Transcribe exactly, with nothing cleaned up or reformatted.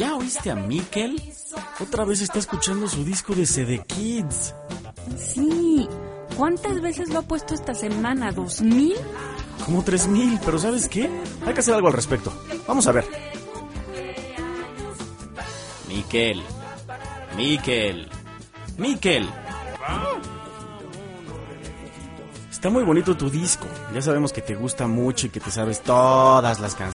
¿Ya oíste a Mikel? Otra vez está escuchando su disco de C D Kids. Sí. ¿Cuántas veces lo ha puesto esta semana? ¿Dos mil? Como tres mil, pero ¿sabes qué? Hay que hacer algo al respecto. Vamos a ver. Mikel. Mikel. Mikel. Está muy bonito tu disco. Ya sabemos que te gusta mucho y que te sabes todas las canciones.